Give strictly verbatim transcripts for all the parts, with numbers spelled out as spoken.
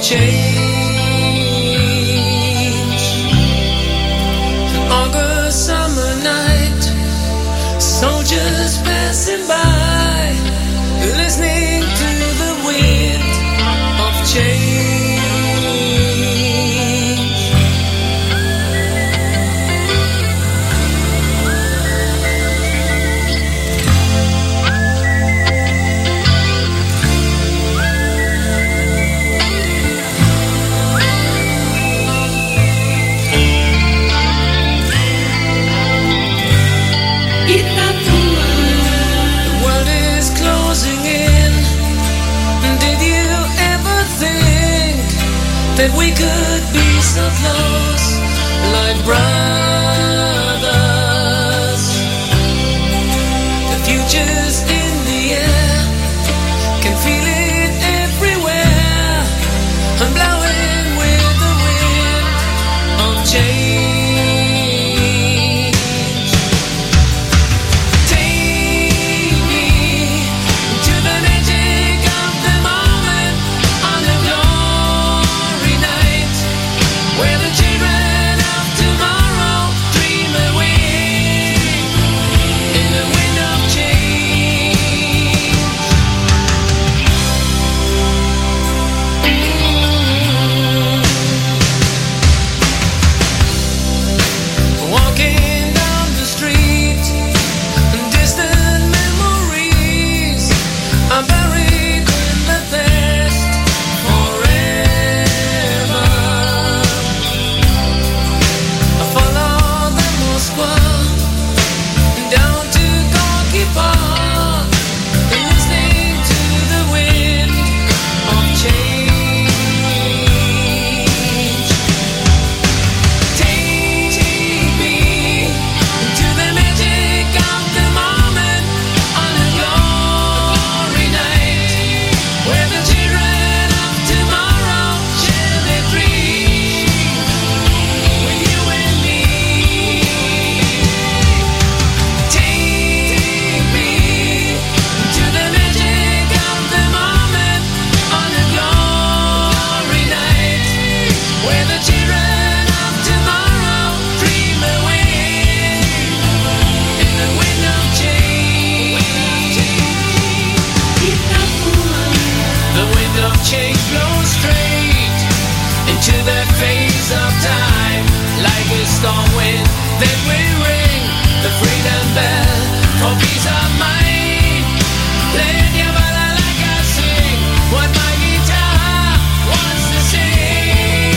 That we could be so close, like brothers. The future's in the air, can feel it everywhere. I'm blowing with the wind of change. Take me to the magic of the moment on the glory night, where the children of tomorrow dream away in the wind of change. Walking down the street, distant memories are buried in the past forever. I follow the Moskva down to Gorky Park, listening to the wind of change. Take me to the magic of the moment on a glory night, where the children of tomorrow share their dreams with you and me. Take me to the magic of the moment on a glory night, where the children of tomorrow dream away in the wind of change. The wind of change blows straight into that phase of time, like a storm wind that will ring the freedom bell for peace of mind. Let your bala like I sing what my guitar wants to sing.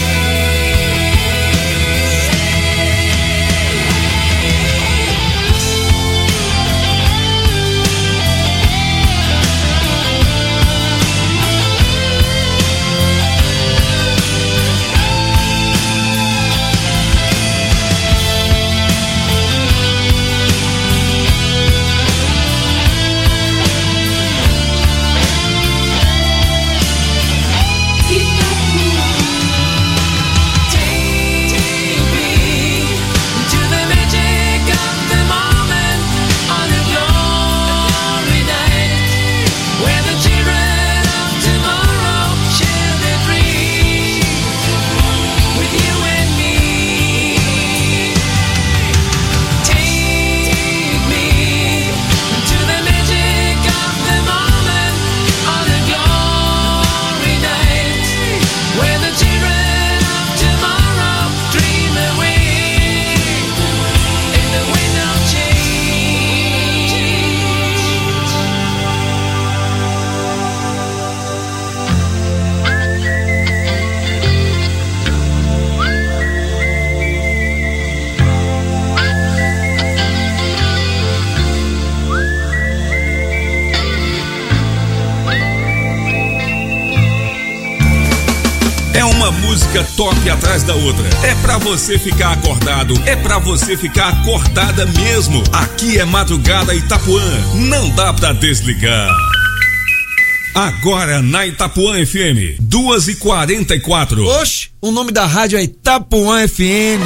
Música top atrás da outra. É pra você ficar acordado, é pra você ficar acordada mesmo. Aqui é Madrugada Itapuã, não dá pra desligar. Agora na Itapuã F M, duas e quarenta e quatro. Oxe, o nome da rádio é Itapuã F M.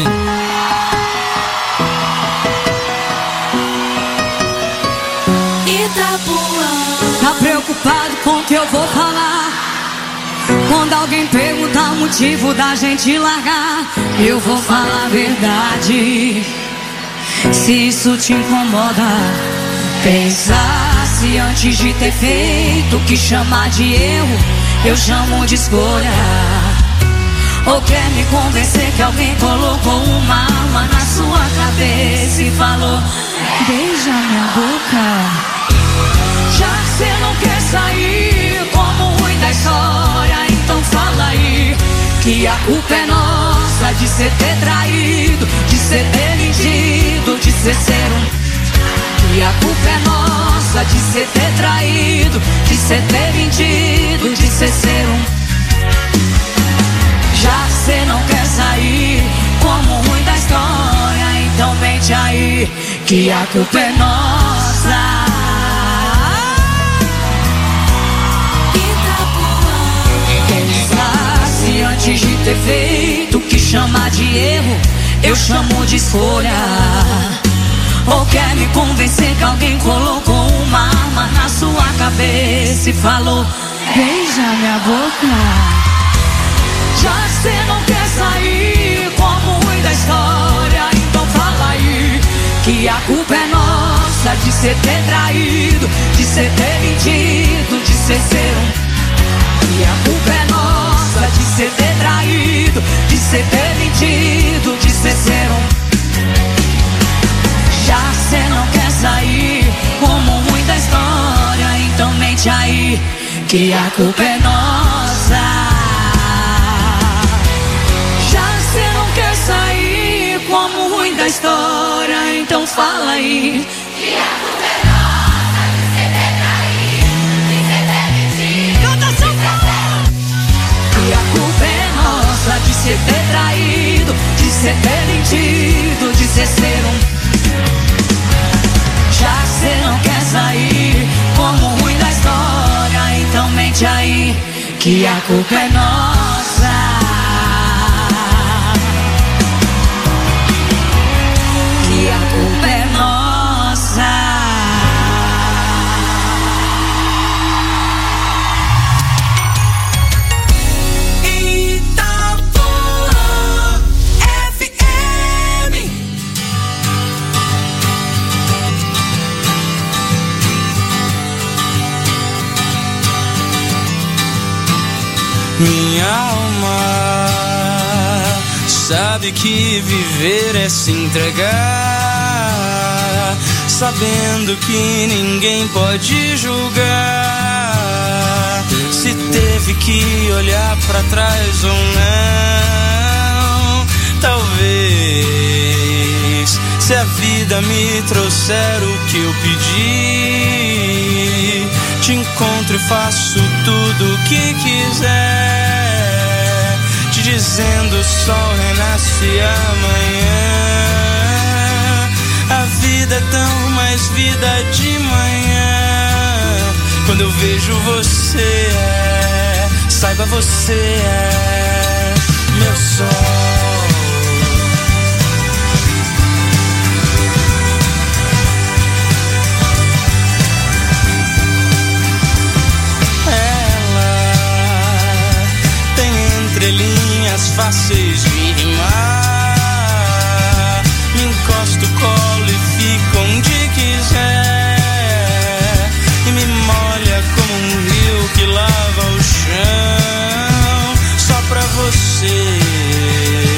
Itapuã. Tá preocupado com o que eu vou falar? Quando alguém perguntar motivo da gente largar. Eu vou falar a verdade. Se isso te incomoda, pensasse antes de ter feito. Que chamar de erro, eu chamo de escolha. Ou quer me convencer que alguém colocou uma arma na sua cabeça e falou: beija minha boca. Já que cê não quer sair como ruim da história, então fala aí que a culpa é nossa de cê ter traído, de cê ter mentido, de cê ser um. Que a culpa é nossa de cê ter traído, de cê ter mentido, de cê ser um. Já que cê não quer sair como ruim da história, então mente aí que a culpa é nossa. Pensasse antes de ter feito. Que chamar de erro, eu chamo de escolha. Ou quer me convencer que alguém colocou uma arma na sua cabeça e falou: beija minha boca. Já que cê não quer sair como ruim da história, então fala aí que a culpa é nossa de cê ter traído, de cê ter mentido, de cê ser um. Que a culpa é nossa de cê ter traído, de cê ter mentido, de cê ser um. Já que cê não quer sair como ruim da história, então mente aí que a culpa é nossa. Quer sair como ruim da história, então fala aí que a culpa é nossa de cê ter traído, de cê ter mentido. Canta São Paulo! Que a culpa é nossa de cê ter traído, de cê ter mentido, de cê ser um. Já que cê não quer sair como ruim da história, então mente aí que a culpa é nossa. Que a culpa é nossa. Itapuã F M. Minha alma sabe que viver é se entregar, sabendo que ninguém pode julgar. Se teve que olhar pra trás ou não, talvez. Se a vida me trouxer o que eu pedi, te encontro e faço tudo o que quiser, te dizendo o sol renasce amanhã. A vida é tão mais vida de manhã. Quando eu vejo você, é, saiba você é meu sol. Entrelinhas fáceis de rimar, me encosto, colo e fico onde quiser, e me molha como um rio que lava o chão, só pra você.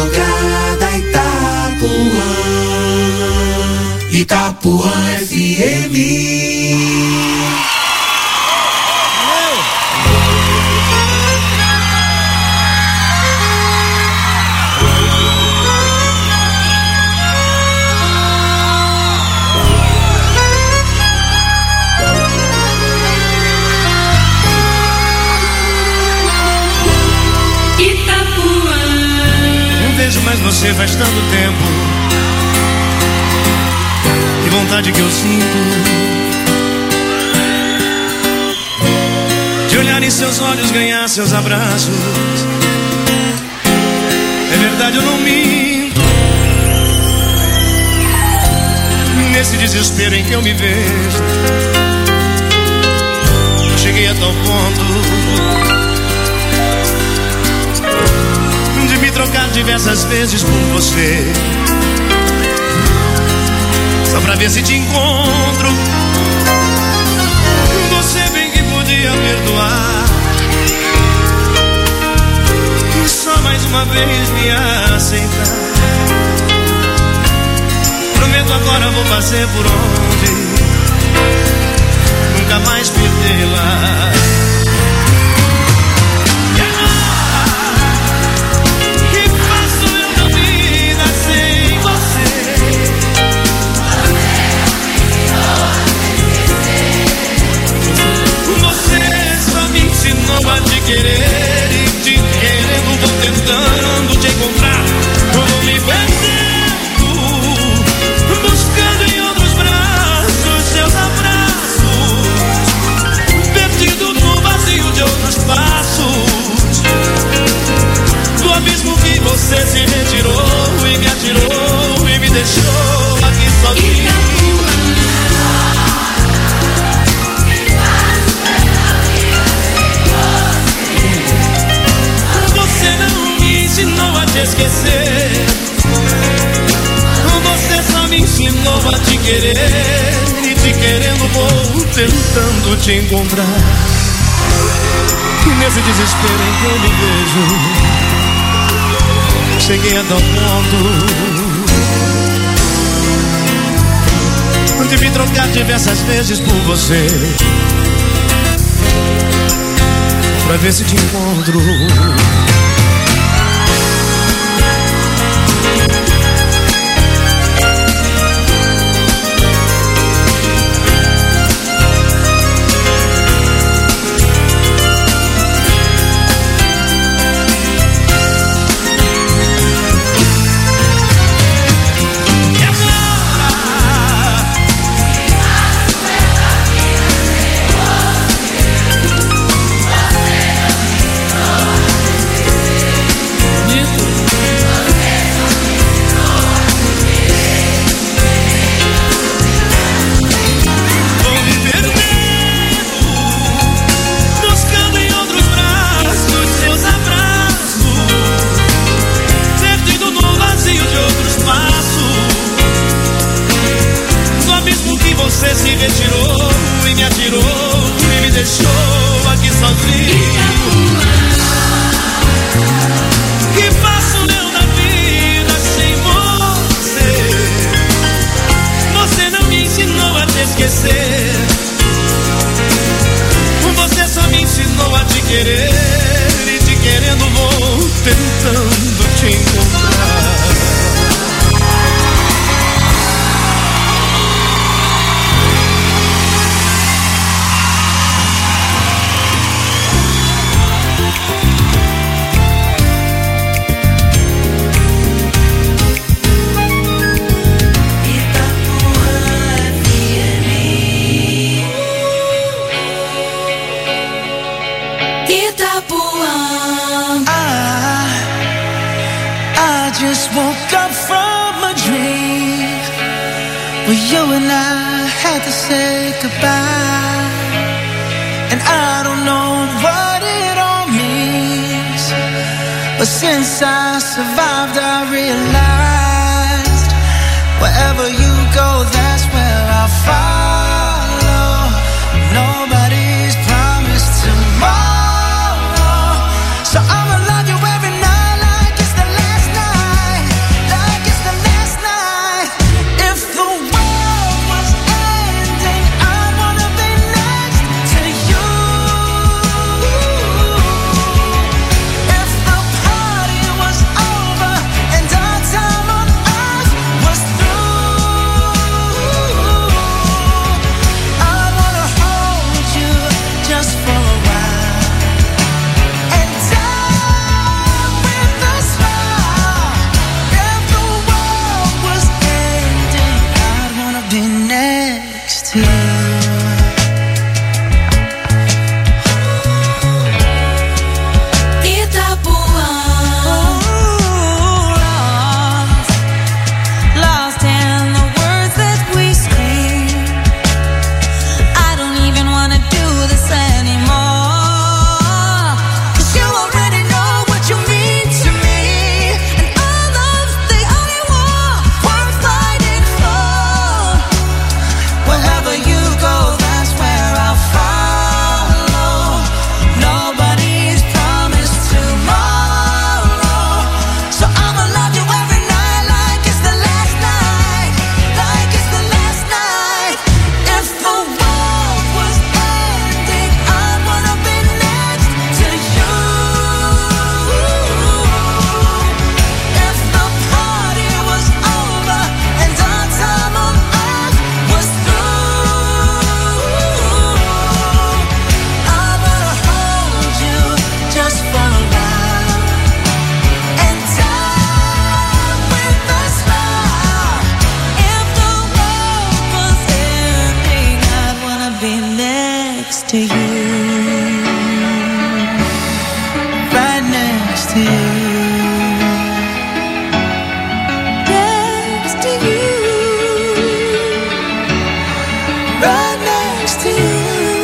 Madrugada Itapuã, Itapuã F M. Mas você faz tanto tempo, que vontade que eu sinto de olhar em seus olhos, ganhar seus abraços. É verdade, eu não minto. Nesse desespero em que eu me vejo, cheguei a tal ponto de me trocar diversas vezes por você, só pra ver se te encontro. Você bem que podia perdoar, e só mais uma vez me aceitar. Prometo agora vou fazer por onde nunca mais perdê-la. A te querer e te querendo, vou tentando te encontrar. Vou me perdendo, buscando em outros braços seus abraços, perdido no vazio de outros passos, do abismo que você se retirou e me atirou e me deixou aqui sozinho. Ensinou a te esquecer, você só me ensinou a te querer, e te querendo vou tentando te encontrar. E nesse desespero em que eu me vejo, cheguei a tal ponto de me trocar diversas vezes por você, pra ver se te encontro. Since I survived, I realized wherever you go, that's where I'll follow. Nobody's promised tomorrow, so I'ma love you every night like it's the last night. to you. Next to you. Right next to you.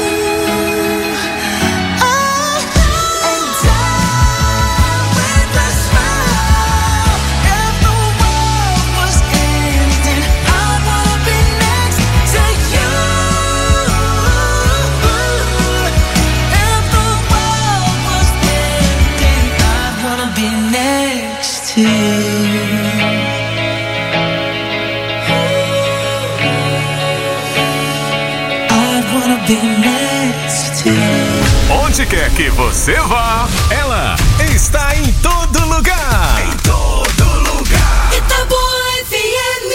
Onde quer que você vá, ela está em todo lugar. Em todo lugar. Itapuã F M.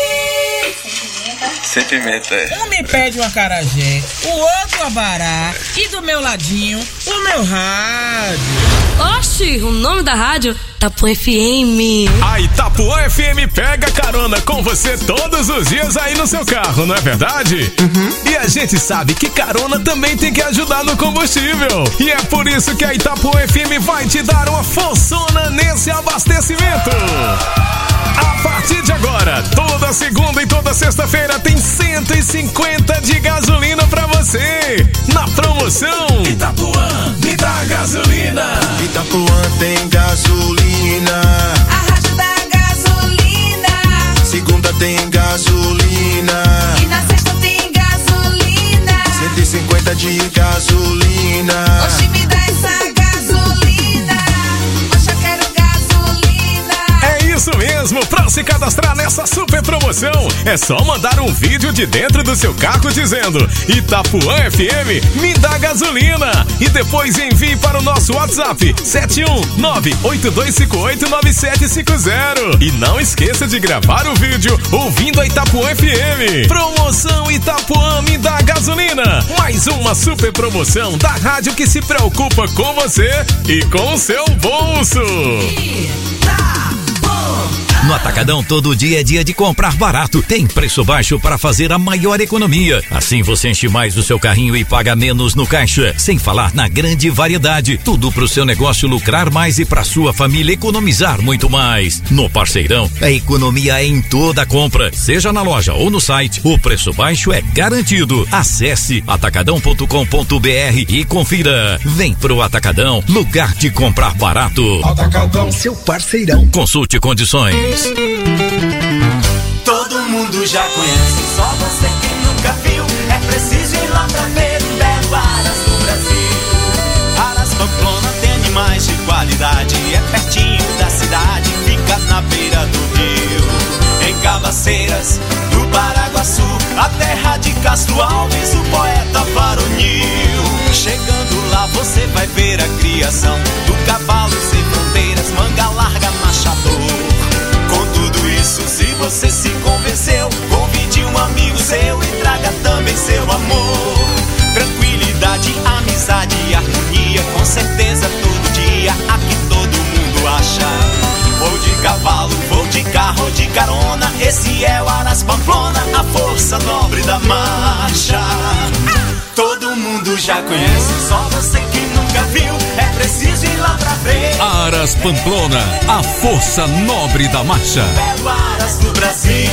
Sem pimenta, é. Um me pede um acarajé, o outro abará e do meu ladinho o meu rádio. Oxi, o nome da rádio? Itapuã F M. A Itapuã F M pega carona com você todos os dias aí no seu carro, não é verdade? Uhum. E a gente sabe que carona também tem que ajudar no combustível. E é por isso que a Itapuã F M vai te dar uma forçona nesse abastecimento. A partir de agora, toda segunda e toda sexta-feira tem cento e cinquenta de gasolina pra você. Na promoção Itapuã, me dá gasolina. Itapuã tem gasolina. A rádio da gasolina. Segunda tem gasolina. E na sexta tem gasolina. cento e cinquenta de gasolina. Oxi, me dá essa gasolina. Oxe, eu quero gasolina. É isso mesmo, pra se cadastrar nessa super promoção, é só mandar um vídeo de dentro do seu carro dizendo Itapuã F M, me dá gasolina. E depois envie para o nosso WhatsApp sete um nove oito dois cinco oito nove sete cinco zero. E não esqueça de gravar o vídeo ouvindo a Itapuã F M. Promoção Itapuã, me dá gasolina. Mais uma super promoção da rádio que se preocupa com você e com o seu bolso. No Atacadão, todo dia é dia de comprar barato. Tem preço baixo para fazer a maior economia. Assim você enche mais o seu carrinho e paga menos no caixa. Sem falar na grande variedade. Tudo pro seu negócio lucrar mais e pra sua família economizar muito mais. No Parceirão, a economia é em toda a compra. Seja na loja ou no site, o preço baixo é garantido. Acesse atacadão ponto com ponto br e confira. Vem pro Atacadão, lugar de comprar barato. Atacadão, seu parceirão. Consulte condições. Todo mundo já conhece, só você que nunca viu. É preciso ir lá pra ver um belo Aras do Brasil. Aras Pamplona tem animais de qualidade, é pertinho da cidade, fica na beira do rio. Em Cabaceiras, do Paraguaçu, a terra de Castro Alves, o poeta varonil. Chegando lá você vai ver a criação do cavalo sem fronteiras, manga larga, machador. Com tudo isso, se você se convenceu, convide um amigo seu e traga também seu amor. Tranquilidade, amizade e harmonia, com certeza todo dia aqui todo mundo acha. Vou de cavalo, vou de carro ou de carona, esse é o Aras Pamplona, a força nobre da marcha. Todo mundo já conhece, só você que nunca viu, é preciso ir lá pra ver. Aras Pamplona, a força nobre da marcha. Belo Aras do Brasil.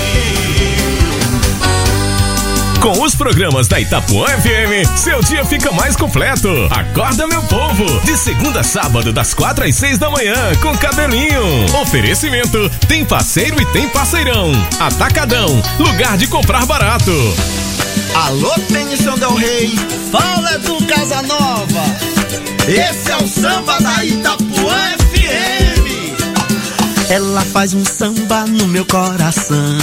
Com os programas da Itapuã F M, seu dia fica mais completo. Acorda, meu povo! De segunda a sábado, das quatro às seis da manhã, com Cabelinho. Oferecimento, tem parceiro e tem parceirão. Atacadão, lugar de comprar barato. Alô, Tennyson Del Rey, fala do Casanova. Esse é o samba da Itapuã F M. Ela faz um samba no meu coração.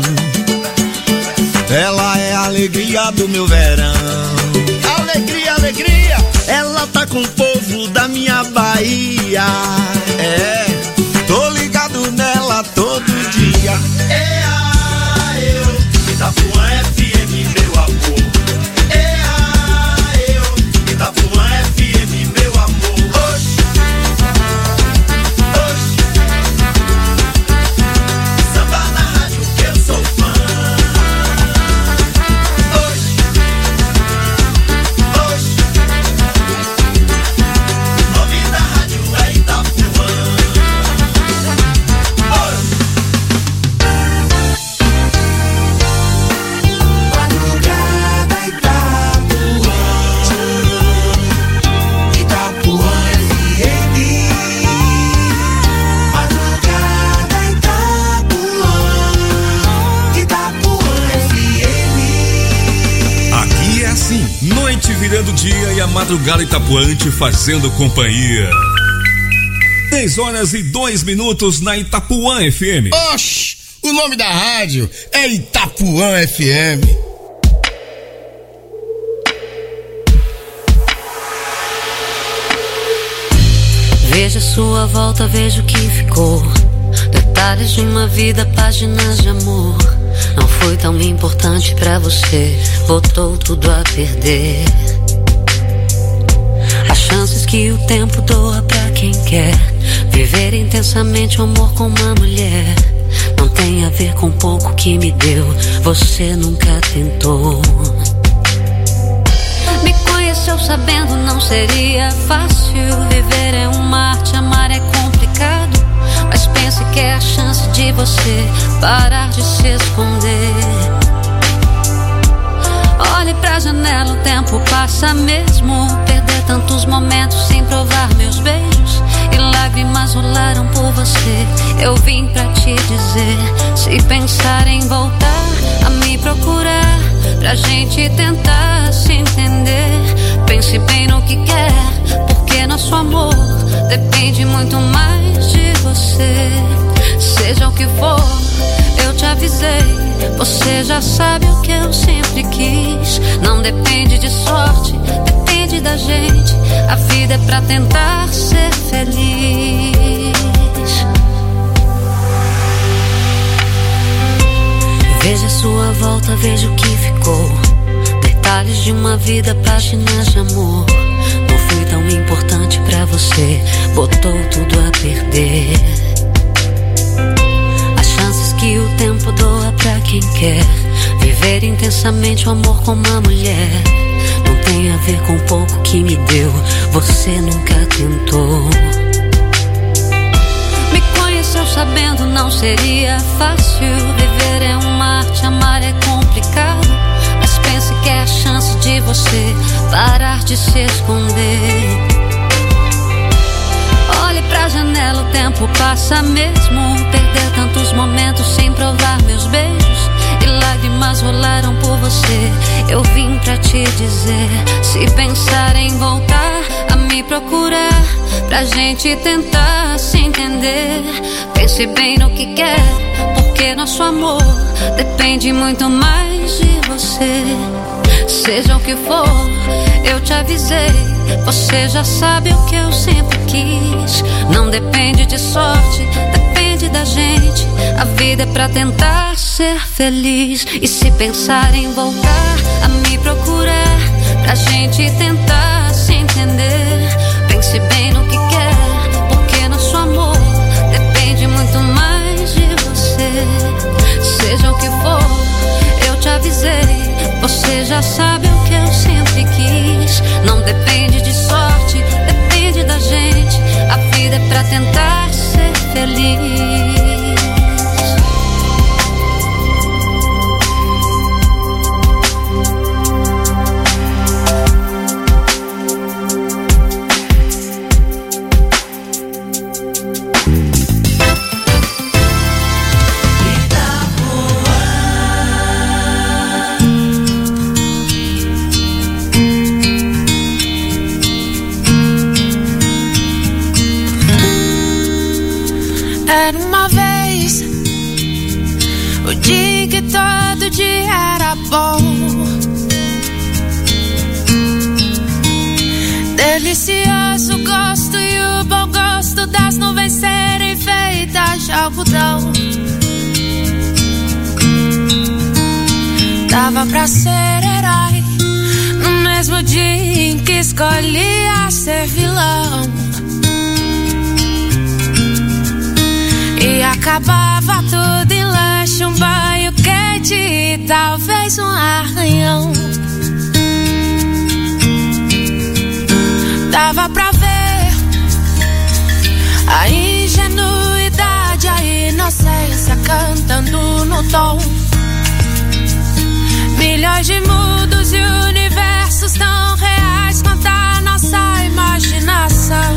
Ela é a alegria do meu verão. Alegria, alegria. Ela tá com o povo da minha Bahia. É, tô ligado nela todo dia. É a eu, Itapuã F M, meu amor. É a eu, Itapuã F M, meu amor. Oxi, oxi. Samba na rádio que eu sou fã. Oxi, oxi. O nome da rádio é Itapuã. Aqui é a Madrugada Itapuã te fazendo companhia. dez horas e dois minutos na Itapuã F M. Oxi, o nome da rádio é Itapuã F M. Veja sua volta, veja o que ficou. Detalhes de uma vida, páginas de amor. Não foi tão importante pra você, botou tudo a perder. As chances que o tempo doa pra quem quer viver intensamente o amor com uma mulher. Não tem a ver com pouco que me deu, você nunca tentou. Me conheceu sabendo não seria fácil. Viver é um mar, te amar é complicado. Mas pense que é a chance de você parar de se esconder. Olhe pra janela, o tempo passa mesmo. Perder tantos momentos sem provar meus beijos. E lágrimas rolaram por você. Eu vim pra te dizer, se pensar em voltar a me procurar, pra gente tentar se entender. Pense bem no que quer, porque nosso amor depende muito mais de você. Seja o que for, eu te avisei. Você já sabe o que eu sempre quis. Não depende de sorte, depende da gente. A vida é pra tentar ser feliz. Veja a sua volta, veja o que ficou. Detalhes de uma vida, páginas de amor. Não fui tão importante pra você, botou tudo a perder. As chances que o tempo doa pra quem quer viver intensamente o amor com uma mulher. Não tem a ver com pouco que me deu, você nunca tentou. Me conheceu sabendo não seria fácil. Viver é um mar, te amar é complicado. Mas pense que é a chance de você parar de se esconder. Olhe pra janela, o tempo passa mesmo. Perder tantos momentos sem provar meus beijos. E lágrimas rolaram por você. Eu vim pra te dizer, se pensar em voltar a me procurar, pra gente tentar se entender. Pense bem no que quer, porque nosso amor depende muito mais de você. Seja o que for, eu te avisei. Você já sabe o que eu sempre quis. Não depende de sorte, depende da gente. A vida é pra tentar ser feliz. E se pensar em voltar a me procurar, pra gente tentar se entender. Pense bem no que quer, porque nosso amor depende muito mais de você. Seja o que for, eu te avisei. Você já sabe o que eu sempre quis. Não depende de sorte, depende da gente. A vida é pra tentar ser feliz. Era uma vez o dia que todo dia era bom, delicioso gosto e o bom gosto das nuvens serem feitas de algodão. Dava pra ser herói no mesmo dia em que escolhia ser vilão. E acabava tudo em lanche, um banho quente e talvez um arranhão. Dava pra ver a ingenuidade, a inocência cantando no tom. Milhões de mundos e universos tão reais quanto a nossa imaginação.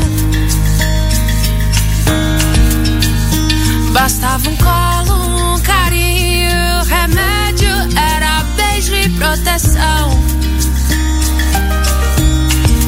Bastava um colo, um carinho, remédio era beijo e proteção.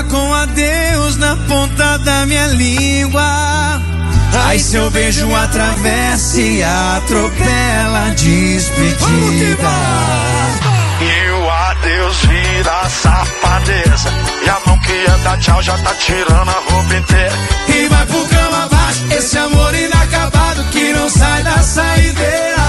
com adeus na ponta da minha língua. Ai, seu beijo atravessa e atropela a despedida. E o adeus vira safadeza, e a mão que ia dar tchau já tá tirando a roupa inteira. E vai pro cama abaixo, esse amor inacabado que não sai da saideira.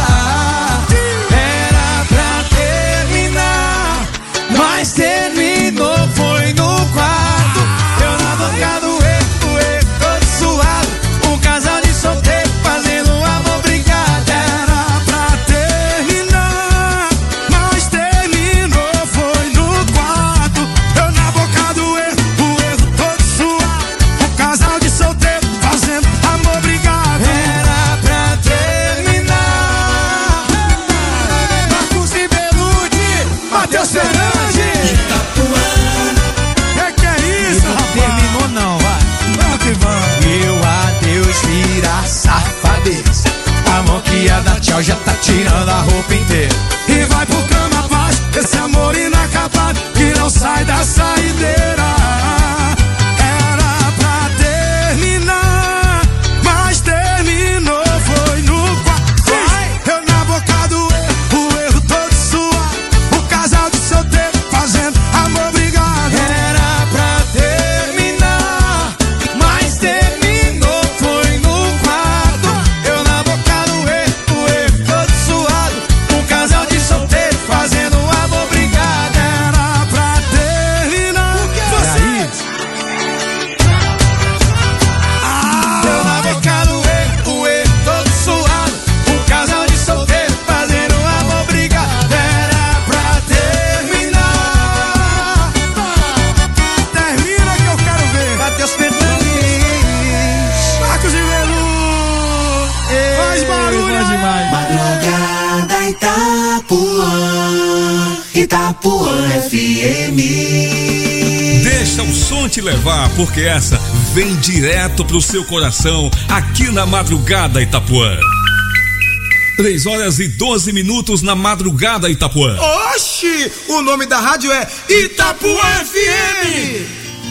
Era pra terminar, mas terminou, foi no quarto. Eu na boca do erro, erro todo suado, um casal de solteiro fazendo amor brigado. Era pra terminar, mas terminou, foi no quarto. Eu na boca do erro, o erro todo suado, um casal de solteiro fazendo amor brigado. Era pra terminar. Marcos e Belucci, Matheus Fernandes, Itapuã. É que é isso, rapaz? Não terminou não, vai. Vamos que vamos. E o adeus vira safadeza, a mão que ia dar tchau já tá tirando a roupa inteira. E vai pro cama abaixo, esse amor inacabado que não sai da saideira. Era pra terminar, mas terminou, foi no quarto. Eu na boca do erro, o erro todo suado, o casal de solteiro fazendo amor brigado. Era pra terminar, mas terminou, foi no quarto. Eu na boca do erro, o erro todo suado, um casal de solteiro fazendo amor brigado. Era pra terminar. Vocês! Eu na boca do erro, o erro todo suado, um casal de solteiro fazendo amor brigado. Era pra terminar. Termina que eu quero ver. Matheus Fernandes, Marcos e Velu. Faz barulho demais. Madrugada Itapuã, Itapuã F M. Deixa o som te levar, porque essa vem direto pro seu coração, aqui na Madrugada Itapuã. Três horas e doze minutos na Madrugada Itapuã. Oxi, o nome da rádio é Itapuã F M.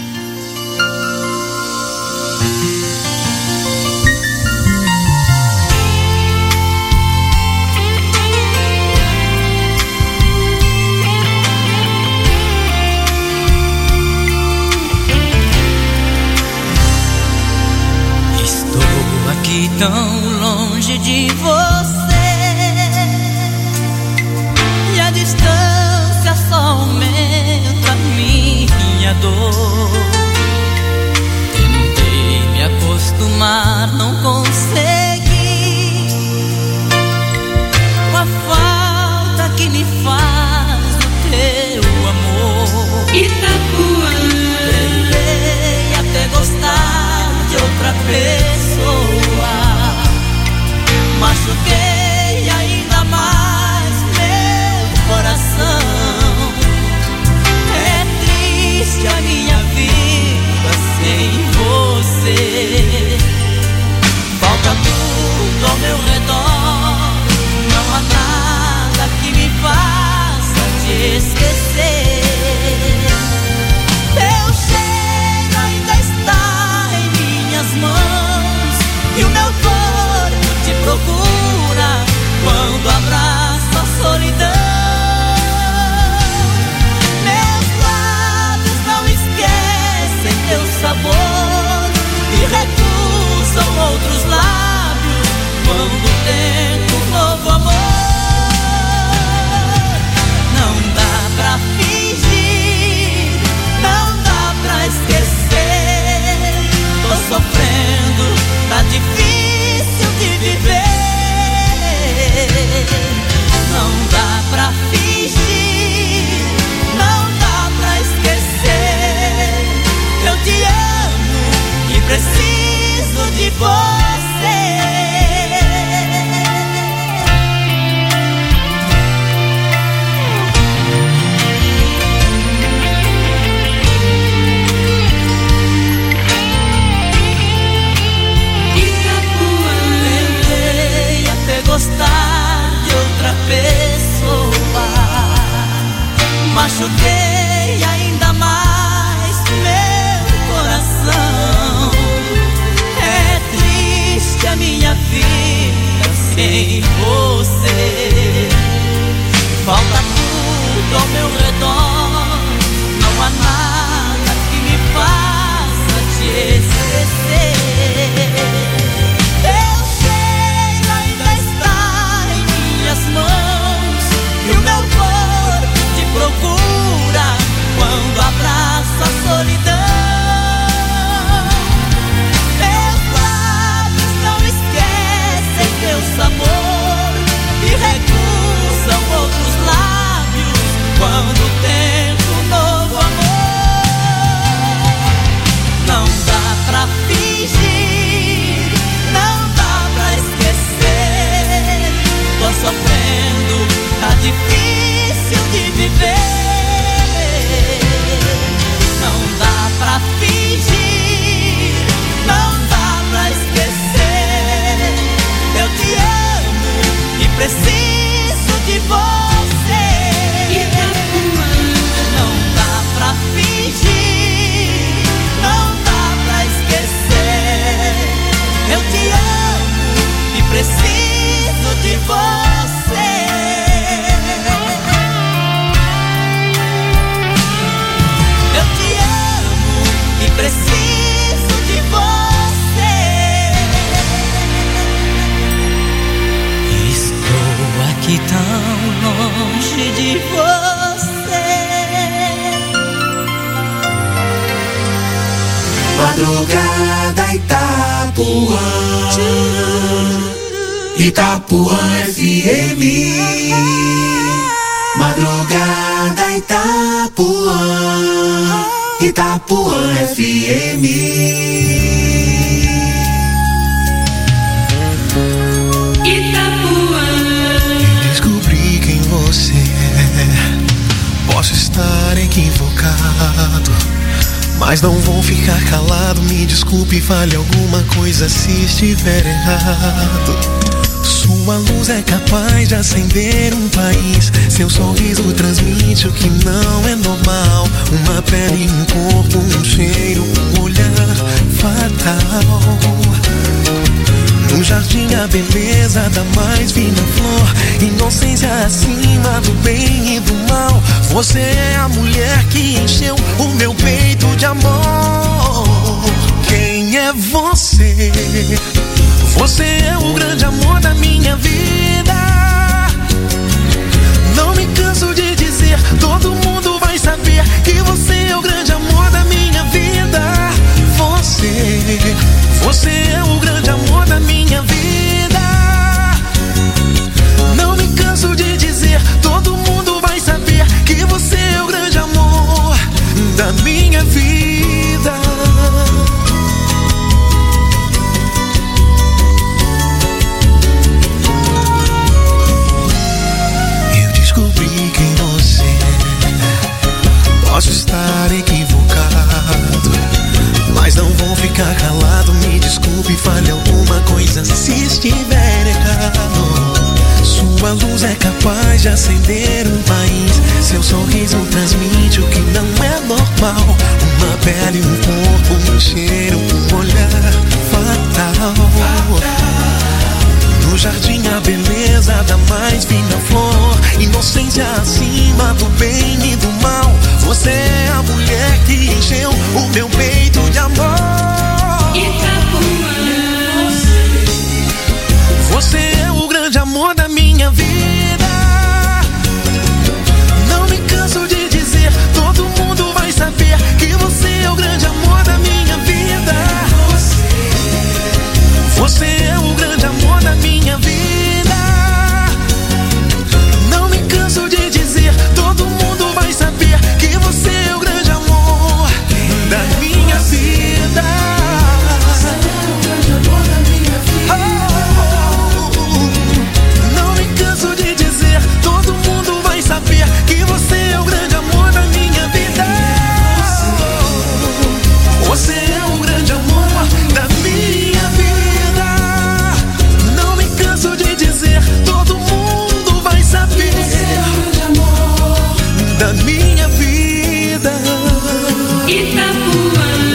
Estou aqui tão longe de você, e a distância só aumenta minha dor. Tentei me acostumar, não consegui, com a falta que me faz o teu amor. Itapuã. Tentei até gostar de outra pessoa, machuquei ainda mais meu coração. É triste a minha vida sem você. Falta tudo ao meu redor, não há nada que me faça te esquecer. Teu cheiro ainda está em minhas mãos, e o meu corpo te procura quando abraço a solidão. Meus lábios não esquecem teu sabor e recusam outros lábios quando tento um novo amor. Não dá pra fingir, não dá pra esquecer. Tô sofrendo, tá difícil de viver. Não dá pra fingir, não dá pra esquecer. Eu te amo e preciso de você. Gostar de outra pessoa, machuquei ainda mais meu em você. Falta tudo ao meu redor, não há nada que me faça te esquecer. Teu cheiro ainda está em minhas mãos e o meu corpo te procura quando abraço a solidão. Meus lábios não esquecem teu sabor e recusam outros lábios quando tento um novo amor. Não dá pra fingir, não dá pra esquecer. Tô sofrendo, tá difícil de viver. Não dá pra fingir, não dá pra esquecer. Eu te amo e preciso de você. Não dá pra fingir, não dá pra esquecer. Eu te amo e preciso de você. Eu te amo e preciso de você. Estou aqui tão longe de você. Madrugada Itapuã, Itapuã F M. Madrugada Itapuã, Itapuã F M. Descobri quem você é. Posso estar equivocado, mas não vou ficar calado. Me desculpe, fale alguma coisa se estiver errado. Sua luz é capaz de acender um país. Seu sorriso transmite o que não é normal. Uma pele, um corpo, um cheiro, um olhar fatal. No jardim a beleza da mais fina flor, inocência acima do bem e do mal. Você é a mulher que encheu o meu peito de amor. Quem é você? Você é o grande amor da minha vida. Não me canso de dizer, todo mundo vai saber que você é o grande amor da minha vida. Você, você é o grande amor da minha vida. Não me canso de dizer, todo mundo vai saber que você é o grande amor da minha vida. Eu descobri quem você é. Posso estar equivocado, mas não vou ficar calado. Me desculpe, fale alguma coisa se estiver errado. Sua luz é capaz de acender um país. Seu sorriso transmite o que não é normal. Uma pele, um corpo, um cheiro, um olhar fatal. No jardim a beleza da mais fina flor, inocência acima do bem e do mal. Você é a mulher que encheu o meu peito de amor. Você é o grande amor da minha vida. Não me canso de dizer, todo mundo vai saber que você é o grande amor da minha vida. Você é o grande amor da minha vida. Não me canso de dizer, todo mundo vai saber que você é o grande amor da minha vida. Não me canso de dizer, todo mundo vai saber que você é o grande amor da minha vida. Você é o grande amor da minha vida. Não me canso de dizer, todo mundo vai saber da minha vida.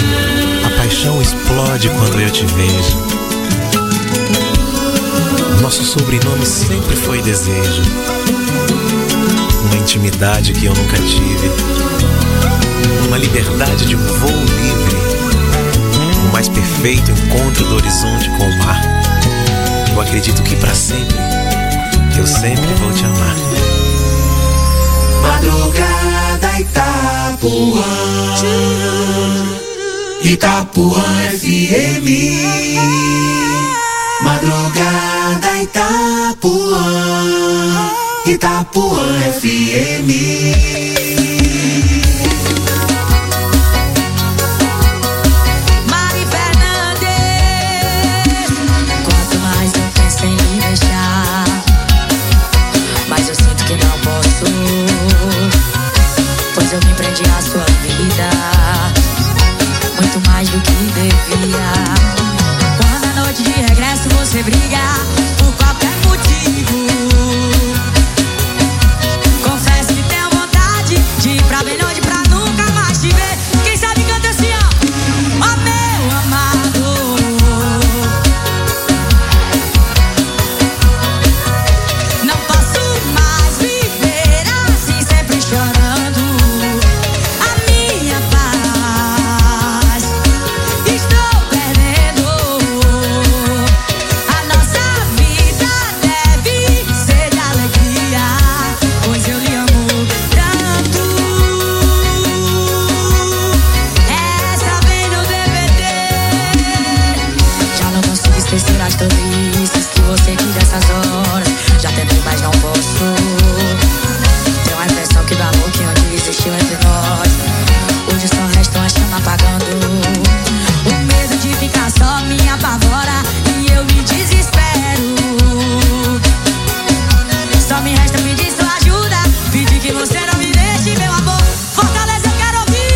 A paixão explode quando eu te vejo. Nós Nosso sobrenome sempre foi desejo, uma intimidade que eu nunca tive, uma liberdade de um voo livre, o mais perfeito encontro do horizonte com o mar. Eu acredito que pra sempre, eu sempre vou te amar. Madrugada Itapuã, Itapuã F M. Madrugada Itapuã, Itapuã F M. Eu me prendi à sua vida, muito mais do que devia. Quando à noite de regresso você briga por qualquer motivo, confesso que tenho vontade de ir pra bem longe pra nunca mais te ver. Quem sabe canta assim, ó: ó meu amado, não posso mais viver assim, sempre chorando. As tolices que você diz nessas horas, já tentei, mas não posso. Tenho a impressão que do amor que onde existiu entre nós, hoje só resta uma chama apagando. O medo de ficar só me apavora e eu me desespero. Só me resta pedir sua ajuda, pedir que você não me deixe, meu amor. Fortaleza, eu quero ouvir.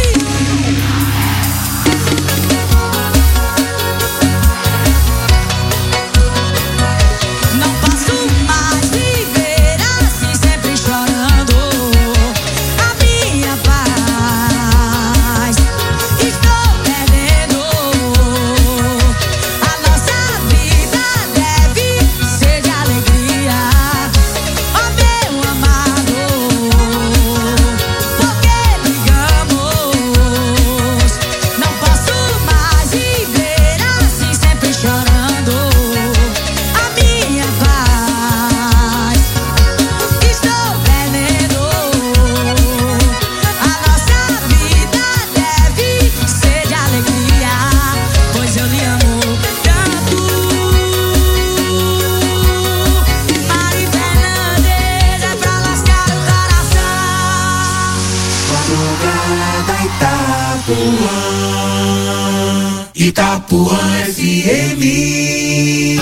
Itapuã F M.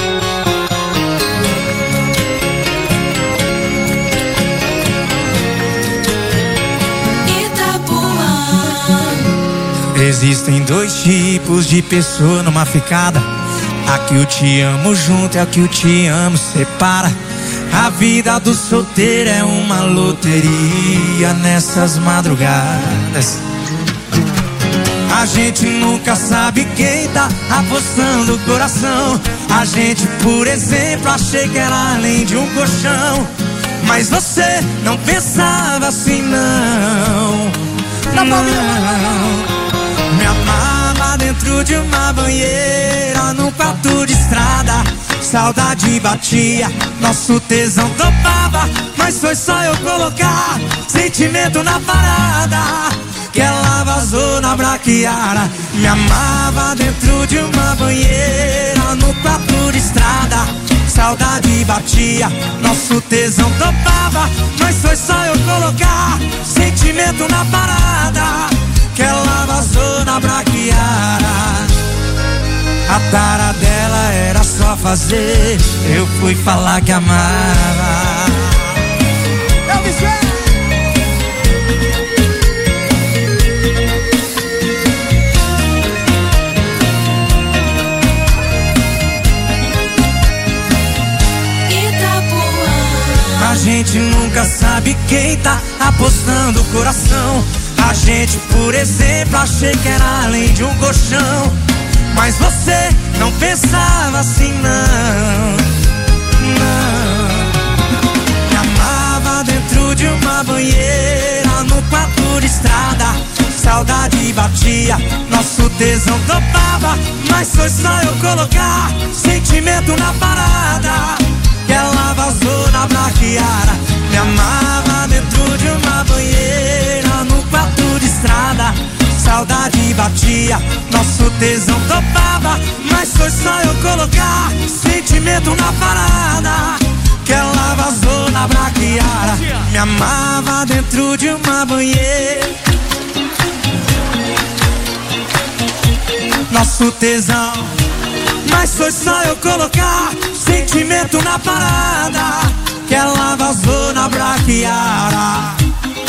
Existem dois tipos de pessoa numa ficada. A que o te amo junto é a que o te amo separa. A vida do solteiro é uma loteria nessas madrugadas. A gente nunca sabe quem tá apostando o coração. A gente, por exemplo, achei que era além de um colchão. Mas você não pensava assim, não. Não, não. Me amava dentro de uma banheira, num quarto de estrada. Saudade batia, nosso tesão topava. Mas foi só eu colocar sentimento na parada que ela vazou na braquiara. Me amava dentro de uma banheira, no quarto de estrada. Saudade batia, nosso tesão topava. Mas foi só eu colocar sentimento na parada que ela vazou na braquiara. A tara dela era só fazer, eu fui falar que amava. Eu me sei. A gente nunca sabe quem tá apostando o coração. A gente, por exemplo, achei que era além de um colchão. Mas você não pensava assim, não. batia, nosso tesão topava, mas foi só eu colocar sentimento na parada, que ela vazou na braquiara. Me amava dentro de uma banheira, no quarto de estrada. Saudade batia, nosso tesão topava, mas foi só eu colocar sentimento na parada, que ela vazou na braquiara. Me amava dentro de uma banheira, nosso tesão, mas foi só eu colocar sentimento na parada, que ela vazou na braquiara.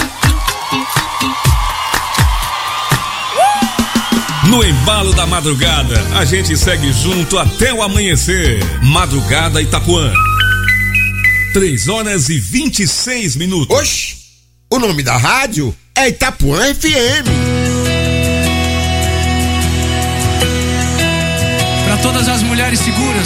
No embalo da madrugada, a gente segue junto até o amanhecer. Madrugada Itapuã. três horas e vinte e seis minutos. Oxi, o nome da rádio é Itapuã F M. Para todas as mulheres seguras.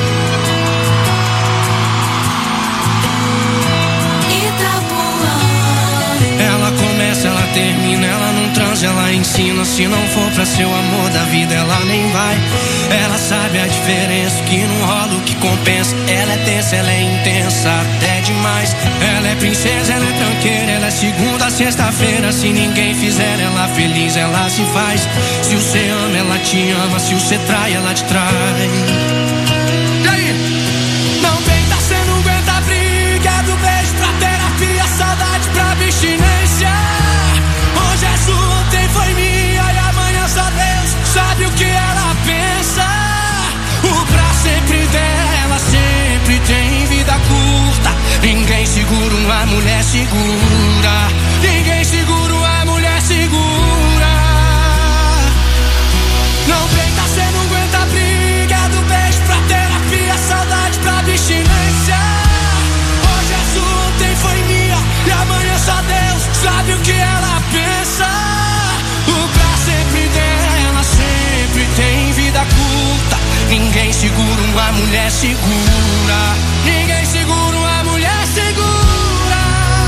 Ela começa, ela termina, ela não transa, ela ensina. Se não for pra ser o amor da vida, ela nem vai. Ela sabe a diferença, que não rola o que compensa. Ela é tensa, ela é intensa, até demais. Ela é princesa, ela é tranqueira, ela é segunda a sexta-feira. Se ninguém fizer ela feliz, ela se faz. Se você ama, ela te ama. Se você trai, ela te trai. E aí? Não tenta, cê não aguenta a briga. Do beijo pra terapia, saudade pra abstinência. Hoje é sua, ontem foi minha, e amanhã só Deus sabe o que ela pensa. O pra sempre dela sempre tem vida curta. Ninguém segura uma mulher segura. Ninguém segura uma mulher segura. Não tenta, cê não aguenta a briga. Do beijo pra terapia, saudade pra abstinência. Hoje é sua, ontem foi minha, e amanhã só Deus sabe o que ela pensa. O pra sempre dela sempre tem vida curta. Ninguém segura uma mulher segura. Ninguém segura uma mulher segura.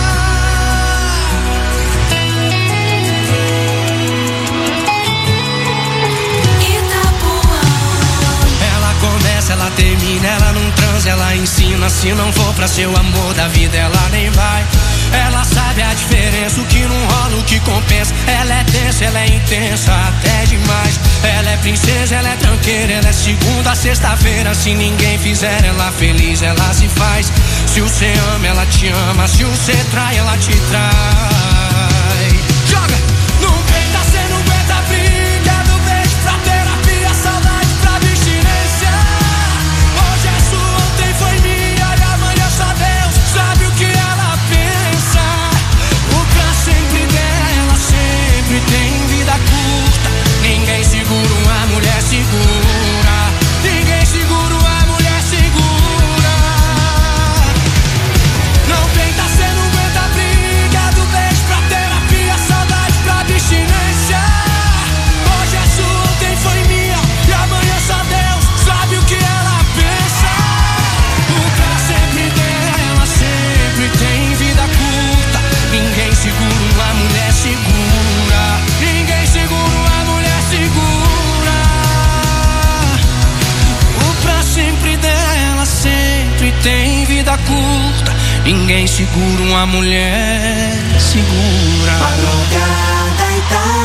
Itapuã. Ela começa, ela termina, ela não transa, ela ensina. Se não for pra ser o amor da vida, ela nem vai. Ela sabe a diferença, o que não rola, o que compensa. Ela é tensa, ela é intensa, até demais. Ela é princesa, ela é tranqueira, ela é segunda a sexta-feira. Se ninguém fizer ela feliz, ela se faz. Se você ama, ela te ama. Se você trai, ela te trai. Joga! Não tenta, cê não aguenta a briga. Do beijo pra terapia, saudade pra abstinência. Hoje é sua, ontem foi minha, e amanhã só Deus sabe o que ela pensa. O pra sempre dela sempre tem vida curta. Ninguém segura uma mulher segura. Ninguém segura uma mulher segura. Não tenta, cê não aguenta a briga. Do beijo pra terapia, saudade pra abstinência. Hoje é sua, ontem foi minha, e amanhã só Deus sabe o que ela pensa. O pra sempre dela sempre tem vida curta. Ninguém segura uma mulher segura. Ninguém segura uma mulher segura. O pra sempre dela sempre tem vida curta. Ninguém segura uma mulher segura. Madrugada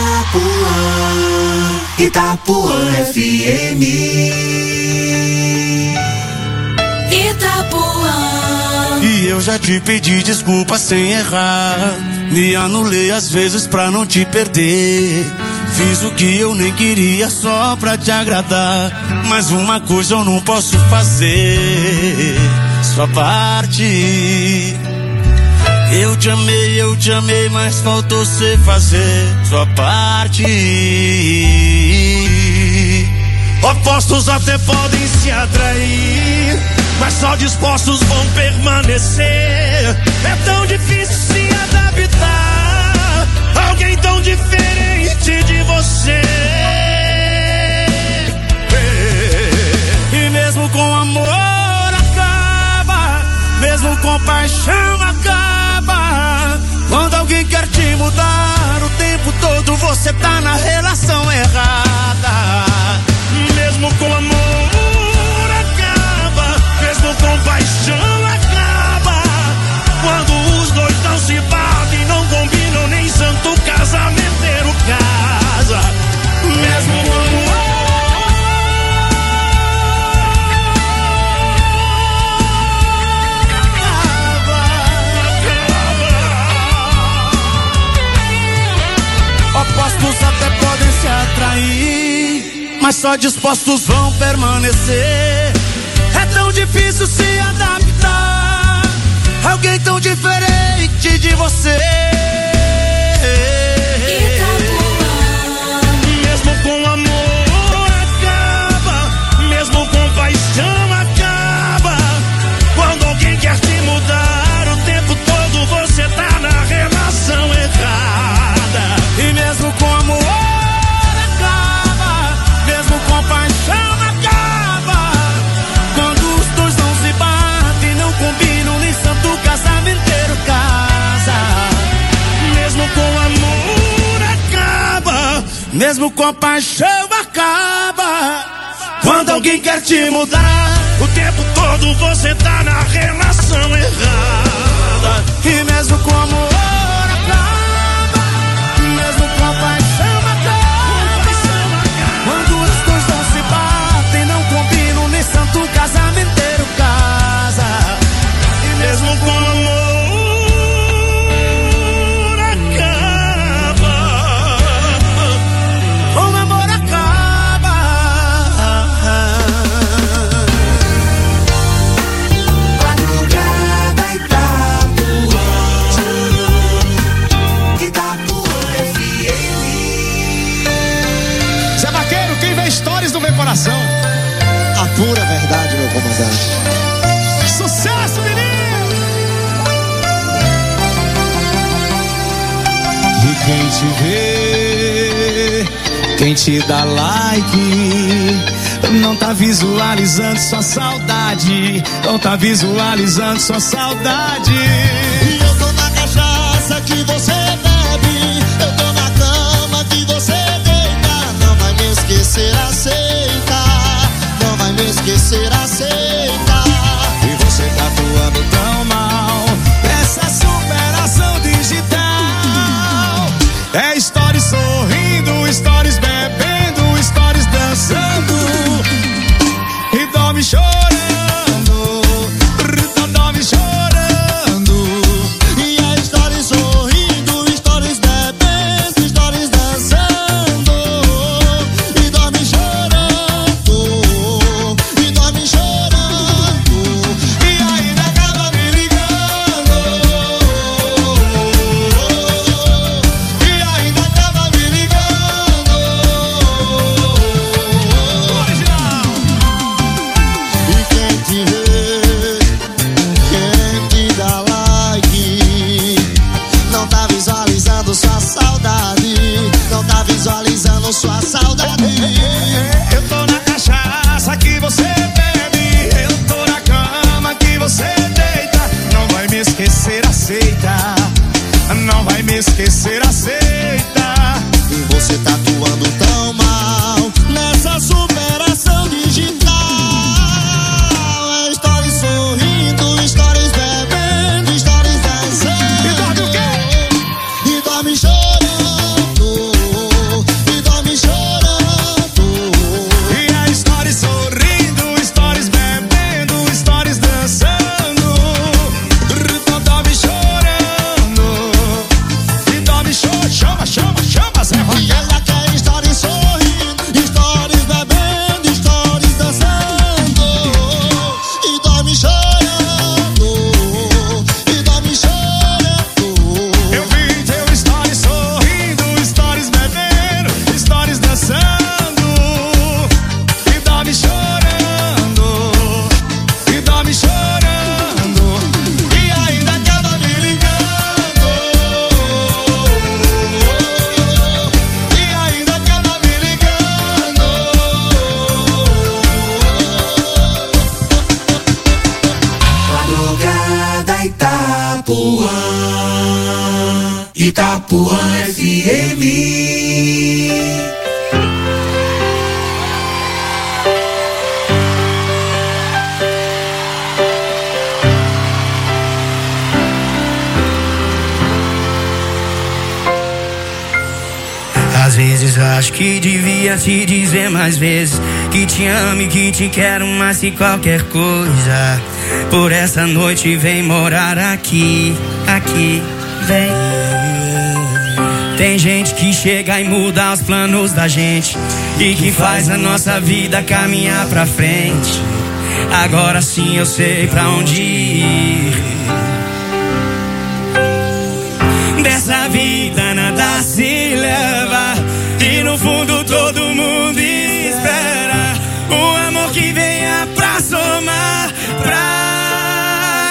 Itapuã, Itapuã F M. Itapuã. E eu já te pedi desculpa sem errar. Me anulei às vezes pra não te perder. Fiz o que eu nem queria só pra te agradar. Mas uma coisa eu não posso fazer, sua parte. Eu te amei, eu te amei, mas faltou cê fazer sua parte. Opostos até podem se atrair, mas só dispostos vão permanecer. É tão difícil se adaptar a alguém tão diferente de você. E mesmo com amor acaba, mesmo com paixão acaba. Quando alguém quer te mudar, o tempo tempo todo você tá na relação errada. Mesmo com amor acaba, mesmo com paixão acaba. Quando os dois não se batem, não combinam, nem santo casamenteiro casa. Mesmo com amor opostos até podem se atrair, mas só dispostos vão permanecer. É tão difícil se adaptar a alguém tão diferente de você. Mesmo com amor acaba, mesmo com paixão acaba. Quando alguém quer te mudar, o tempo todo você tá na relação errada. E mesmo com amor acaba, mesmo com paixão acaba. Quando os dois não se batem, não combinam, nem santo casamenteiro casa. Mesmo com amor acaba, mesmo com paixão acaba. Quando alguém quer te mudar, o tempo todo você tá na relação errada. E mesmo com amor acaba, mesmo com paixão acaba. Quando os dois não se batem, não combinam, nem santo casamenteiro casa. E mesmo com amor acaba, com amor acaba. Madrugada Itapuã, Itapuã F M. Zé Vaqueiro, quem vê stories não vê coração. A pura verdade, meu comandante. Sucesso, menino! E quem te vê, quem te dá like, não tá visualizando sua saudade, não tá visualizando sua saudade. E eu tô na cachaça que você bebe, eu tô na cama que você deita. Não vai me esquecer, aceita. Não vai me esquecer, aceita. E você tá atuando tão mal nessa superação digital. É stories sorrindo, stories bebendo, stories dançando. E dorme chorando, dorme chorando. E a história sorrindo, stories bebendo, stories dançando. E dorme chorando, e dorme chorando. E ainda acaba me ligando. E ainda acaba me ligando. Original. E quem te vê, quem te dá like, não tá visualizando sua saudade, não tá visualizando sua saudade. Eu tô na cachaça que você bebe, eu tô na cama que você deita. Não vai me esquecer, aceita. Não vai me esquecer, aceita. E você tá atuando tão mal nessa superação digital. É stories sorrindo, stories bebendo, stories dançando. E dorme o quê? E dorme chorando, e dorme chorando. E a stories sorrindo, stories bebendo, stories dançando. Dorme chorando. E dorme chorando. Chama, chama, chama, Zé E Vaqueiro. ela quer stories sorrindo, stories bebendo, stories dançando. E dorme chorando, e dorme chorando. Eu vi teu stories sorrindo, stories bebendo, stories dançando. E dorme chorando, e dorme chorando. E ainda acaba me ligando. E ainda acaba me ligando. Madrugada Itapuã, Itapuã F M. Às vezes acho que devia te dizer mais vezes que te amo e que te quero mais que qualquer coisa. Por essa noite vem morar aqui, aqui, vem. Tem gente que chega e muda os planos da gente e que faz a nossa vida caminhar pra frente. Agora sim eu sei pra onde ir. Dessa vida nada se leva e no fundo todo mundo espera um amor que venha pra somar, pra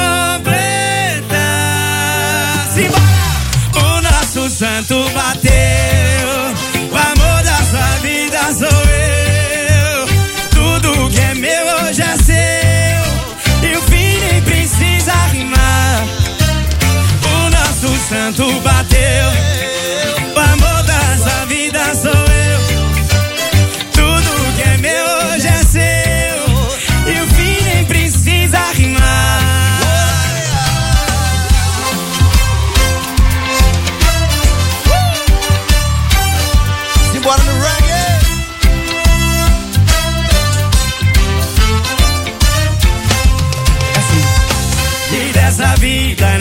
completar. Simbora! O nosso santo bateu, o amor da sua vida sou eu. Tudo que é meu hoje é seu e o fim nem precisa rimar. O santo bateu, o amor da sua vida sou eu. Tudo que é meu hoje é seu e o fim nem precisa rimar. Simbora no reggae. Assim. E dessa vida